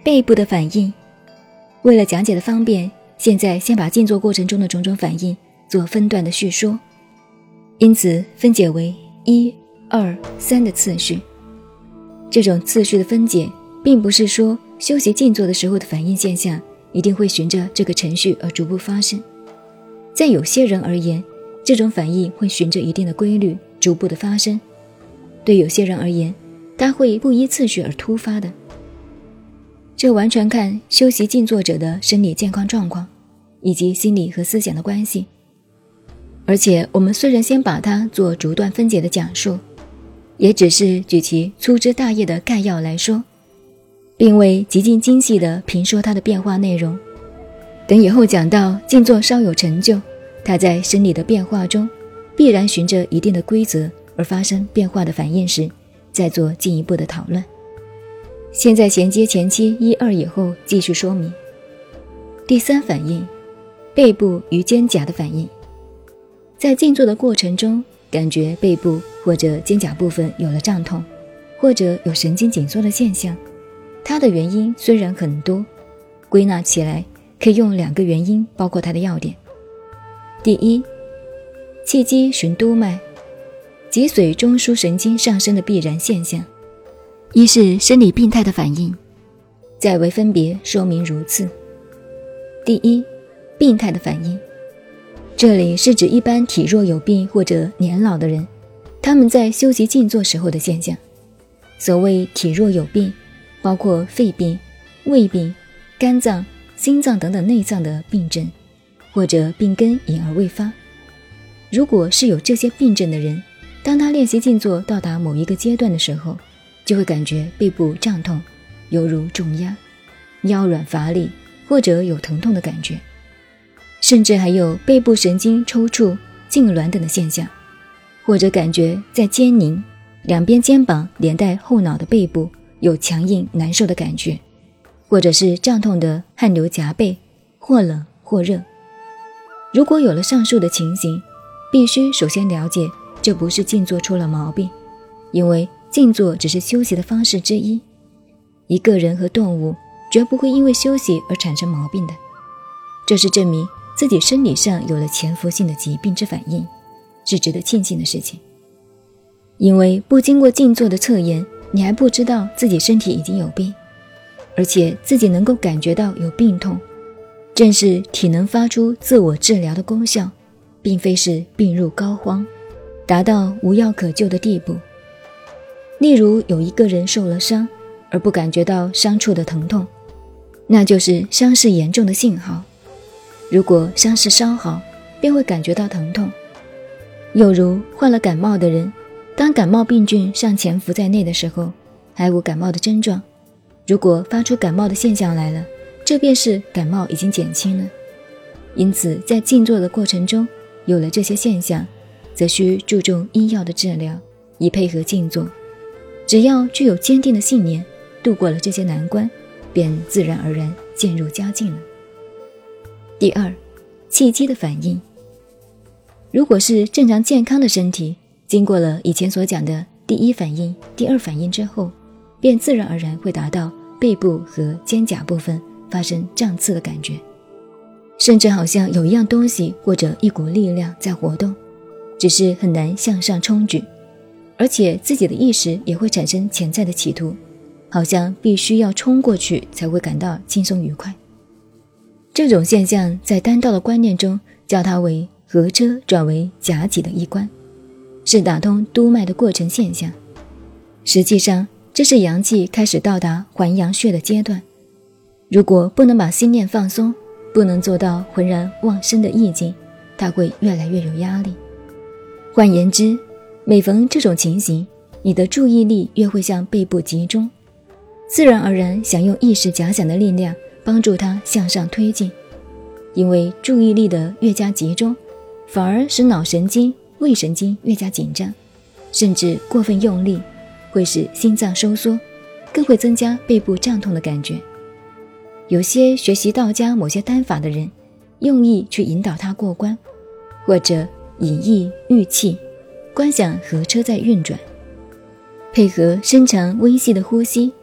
背部的反应。为了讲解的方便，现在先把静坐过程中的种种反应做分段的叙说，因此分解为1、2、3的次序。这种次序的分解并不是说修习静坐的时候的反应现象一定会循着这个程序而逐步发生。在有些人而言，这种反应会循着一定的规律逐步的发生，对有些人而言，它会不依次序而突发的。这完全看修习静坐者的生理健康状况以及心理和思想的关系。而且我们虽然先把它做逐段分解的讲述，也只是举其粗枝大叶的概要来说，并未极尽精细地评说它的变化内容。等以后讲到静坐稍有成就，它在生理的变化中必然循着一定的规则而发生变化的反应时，再做进一步的讨论。现在衔接前期1、2以后继续说明。第3反应，背部与肩胛的反应。在静坐的过程中，感觉背部或者肩胛部分有了胀痛，或者有神经紧缩的现象，它的原因虽然很多，归纳起来可以用2个原因包括它的要点。第一，气机循督脉，脊髓中枢神经上升的必然现象。一是生理病态的反应，再为分别说明如次。第一，病态的反应，这里是指一般体弱有病或者年老的人，他们在修习静坐时候的现象。所谓体弱有病，包括肺病、胃病、肝脏、心脏等等内脏的病症，或者病根隐而未发。如果是有这些病症的人，当他练习静坐到达某一个阶段的时候，就会感觉背部胀痛，犹如重压，腰软乏力，或者有疼痛的感觉，甚至还有背部神经抽搐、痉挛等的现象，或者感觉在肩凝、两边肩膀连带后脑的背部有强硬难受的感觉，或者是胀痛的汗流浃背，或冷或热。如果有了上述的情形，必须首先了解这不是静坐出了毛病，因为静坐只是休息的方式之一，一个人和动物绝不会因为休息而产生毛病的。这是证明自己生理上有了潜伏性的疾病之反应，是值得庆幸的事情。因为不经过静坐的测验，你还不知道自己身体已经有病，而且自己能够感觉到有病痛，正是体能发出自我治疗的功效，并非是病入膏肓，达到无药可救的地步。例如有一个人受了伤而不感觉到伤处的疼痛，那就是伤势严重的信号。如果伤势稍好，便会感觉到疼痛。又如患了感冒的人，当感冒病菌尚潜伏在内的时候，还无感冒的症状，如果发出感冒的现象来了，这便是感冒已经减轻了。因此在静坐的过程中，有了这些现象，则需注重医药的治疗，以配合静坐。只要具有坚定的信念，度过了这些难关，便自然而然渐入佳境了。第2，气机的反应。如果是正常健康的身体，经过了以前所讲的第1反应、第2反应之后，便自然而然会达到背部和肩胛部分发生胀刺的感觉，甚至好像有一样东西或者一股力量在活动，只是很难向上冲举，而且自己的意识也会产生潜在的企图，好像必须要冲过去才会感到轻松愉快。这种现象在丹道的观念中叫它为合车转为夹脊的一关，是打通督脉的过程现象。实际上这是阳气开始到达还阳穴的阶段，如果不能把心念放松，不能做到浑然忘身的意境，它会越来越有压力。换言之，每逢这种情形，你的注意力越会向背部集中，自然而然想用意识假想的力量帮助它向上推进。因为注意力的越加集中，反而使脑神经、胃神经越加紧张，甚至过分用力，会使心脏收缩，更会增加背部胀痛的感觉。有些学习道家某些丹法的人，用意去引导它过关，或者引意御气，观想合车在运转，配合深长微细的呼吸，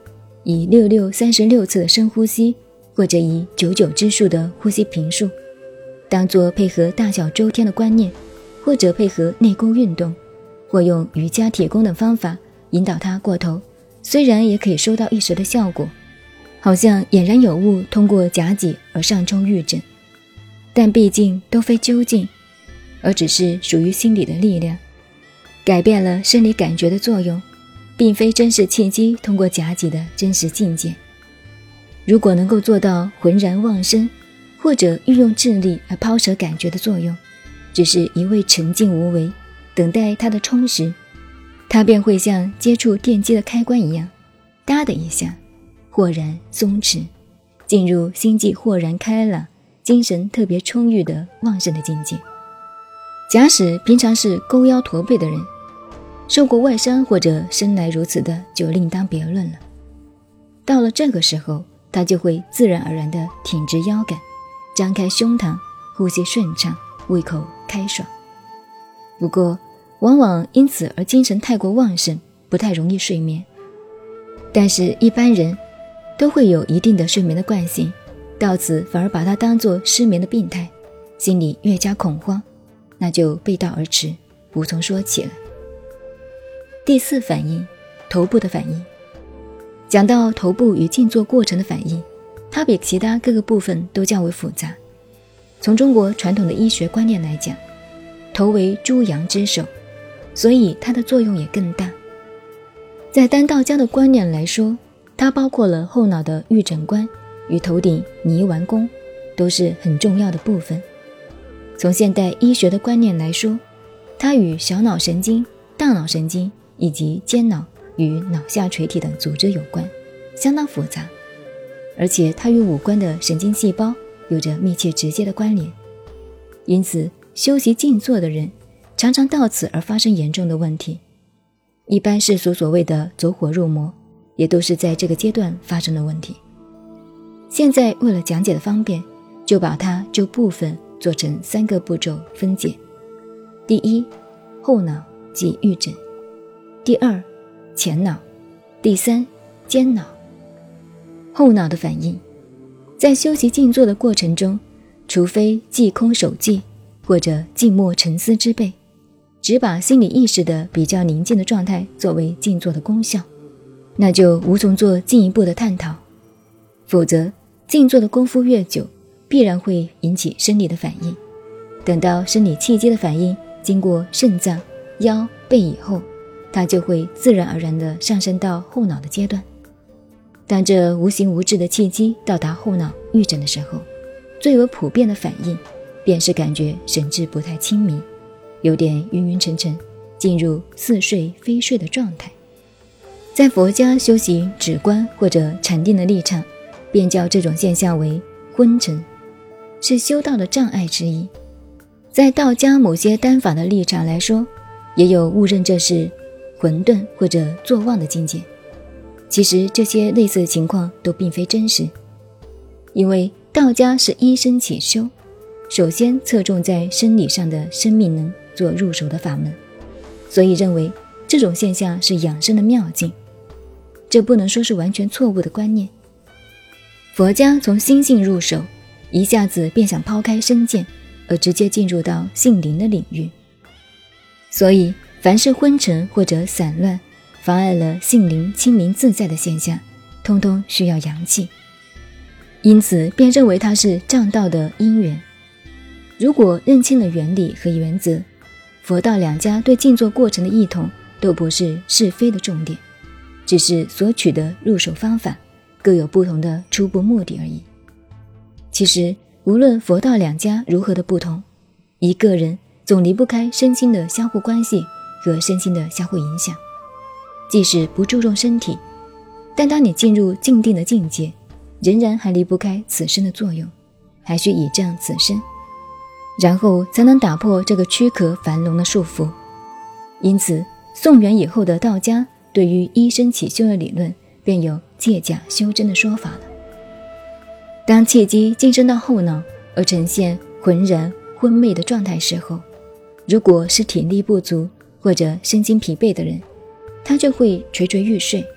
以6636次的深呼吸，或者以99之数的呼吸频数，当作配合大小周天的观念，或者配合内功运动，或用瑜伽铁功等方法引导它过头，虽然也可以收到一时的效果，好像俨然有物通过甲己而上冲玉枕，但毕竟都非究竟，而只是属于心理的力量，改变了生理感觉的作用，并非真实契机通过甲己的真实境界。如果能够做到浑然忘身，或者运用智力而抛舍感觉的作用，只是一味沉静无为，等待它的充实，它便会像接触电机的开关一样，哒的一下豁然松弛，进入心际豁然开朗，精神特别充裕的旺盛的境界。假使平常是勾腰驼背的人，受过外伤或者生来如此的就另当别论了。到了这个时候，他就会自然而然地挺直腰杆，张开胸膛，呼吸顺畅，胃口开爽。不过往往因此而精神太过旺盛，不太容易睡眠。但是一般人都会有一定的睡眠的惯性，到此反而把它当作失眠的病态，心里越加恐慌，那就背道而驰，无从说起了。第4反应，头部的反应。讲到头部与静坐过程的反应，它比其他各个部分都较为复杂。从中国传统的医学观念来讲，头为诸阳之首，所以它的作用也更大。在单道家的观念来说，它包括了后脑的玉枕关与头顶泥丸宫，都是很重要的部分。从现代医学的观念来说，它与小脑神经、大脑神经以及间脑与脑下垂体等组织有关，相当复杂，而且它与五官的神经细胞有着密切直接的关联。因此修习静坐的人常常到此而发生严重的问题，一般世俗所谓的走火入魔，也都是在这个阶段发生的问题。现在为了讲解的方便，就把它就部分做成3个步骤分解。第1，后脑即玉枕；第2，前脑；第3，间脑。后脑的反应，在修习静坐的过程中，除非寂空守寂或者静默沉思之辈，只把心理意识的比较宁静的状态作为静坐的功效，那就无从做进一步的探讨。否则静坐的功夫越久，必然会引起生理的反应，等到生理契机的反应经过肾脏、腰、背以后，它就会自然而然地上升到后脑的阶段。当这无形无质的契机到达后脑玉枕的时候，最为普遍的反应便是感觉神志不太清明，有点晕晕沉沉，进入似睡非睡的状态。在佛家修习止观或者禅定的立场，便叫这种现象为昏沉，是修道的障碍之一。在道家某些单法的立场来说，也有误认这是混沌或者坐忘的境界。其实这些类似的情况都并非真实，因为道家是依身起修，首先侧重在生理上的生命能做入手的法门，所以认为这种现象是养生的妙境，这不能说是完全错误的观念。佛家从心性入手，一下子便想抛开身见，而直接进入到性灵的领域，所以凡是昏沉或者散乱，妨碍了性灵清明自在的现象，通通需要阳气，因此便认为它是障道的因缘。如果认清了原理和原则，佛道两家对静坐过程的异同都不是是非的重点，只是所取的入手方法各有不同的初步目的而已。其实无论佛道两家如何的不同，一个人总离不开身心的相互关系和身心的相互影响。即使不注重身体，但当你进入静定的境界，仍然还离不开此身的作用，还需倚仗此身，然后才能打破这个躯壳樊笼的束缚。因此宋元以后的道家对于依身起修的理论便有借假修真的说法了。当契机晋升到后脑而呈现浑然昏昧的状态时候，如果是体力不足或者身心疲惫的人，他就会垂垂欲睡，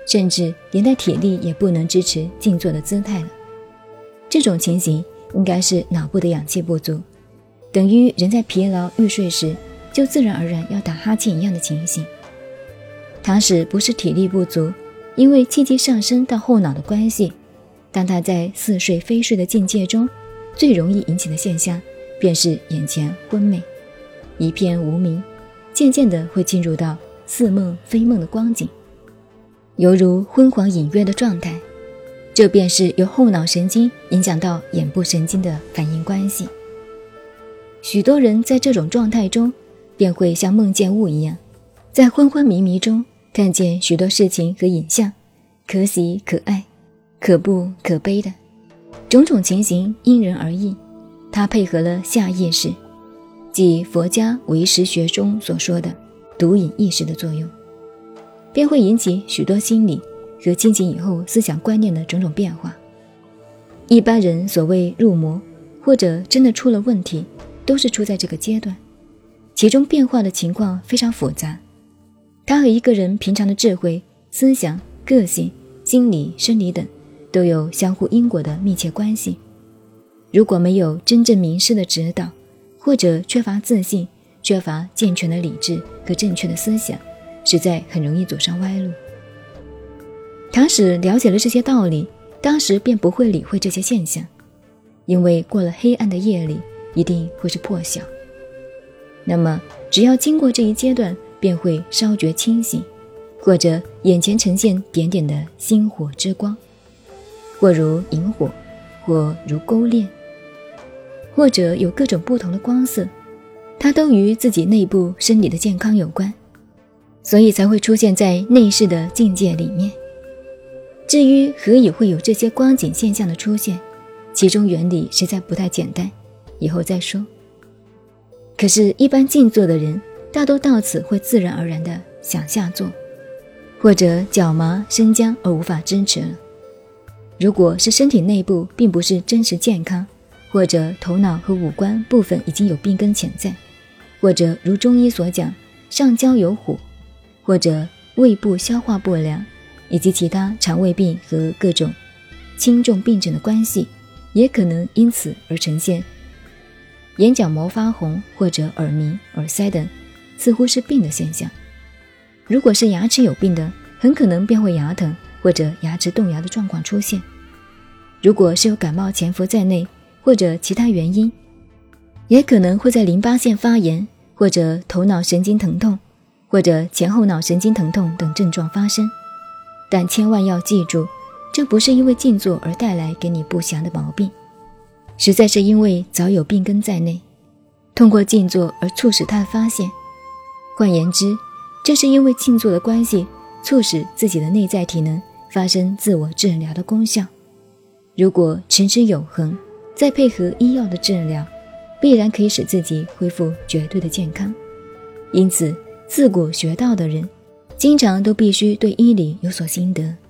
甚至连带体力也不能支持静坐的姿态了。这种情形应该是脑部的氧气不足，等于人在疲劳欲睡时就自然而然要打哈欠一样的情形。倘使不是体力不足，因为气机上升到后脑的关系，当他在似睡非睡的境界中，最容易引起的现象便是眼前昏昧，一片无明，渐渐地会进入到似梦非梦的光景，犹如昏黄隐约的状态。这便是由后脑神经影响到眼部神经的反应关系。许多人在这种状态中便会像梦见物一样，在昏昏迷迷中看见许多事情和影像，可喜可爱，可怖可悲的种种情形，因人而异。它配合了下意识，即佛家唯识学中所说的独隐意识的作用，便会引起许多心理和清醒以后思想观念的种种变化。一般人所谓入魔或者真的出了问题，都是出在这个阶段，其中变化的情况非常复杂，它和一个人平常的智慧、思想、个性、心理、生理等都有相互因果的密切关系。如果没有真正名师的指导，或者缺乏自信，缺乏健全的理智和正确的思想，实在很容易走上歪路。倘使了解了这些道理，当时便不会理会这些现象，因为过了黑暗的夜里一定会是破晓。那么只要经过这一阶段，便会稍觉清醒，或者眼前呈现点点的星火之光，或如萤火，或如钩链，或者有各种不同的光色，它都与自己内部生理的健康有关，所以才会出现在内视的境界里面。至于何以会有这些光景现象的出现，其中原理实在不太简单，以后再说。可是一般静坐的人大多到此会自然而然地想下坐，或者脚麻生僵而无法支持了。如果是身体内部并不是真实健康，或者头脑和五官部分已经有病根潜在，或者如中医所讲上焦有火，或者胃部消化不良，以及其他肠胃病和各种轻重病症的关系，也可能因此而呈现眼角膜发红，或者耳鸣、耳塞等似乎是病的现象。如果是牙齿有病的，很可能便会牙疼或者牙齿动摇的状况出现。如果是有感冒潜伏在内，或者其他原因，也可能会在淋巴腺发炎，或者头脑神经疼痛，或者前后脑神经疼痛等症状发生。但千万要记住，这不是因为静坐而带来给你不祥的毛病，实在是因为早有病根在内，通过静坐而促使它的发现。换言之，这是因为静坐的关系，促使自己的内在体能发生自我治疗的功效。如果持之有恒，再配合医药的治疗，必然可以使自己恢复绝对的健康。因此自古学道的人经常都必须对医理有所心得。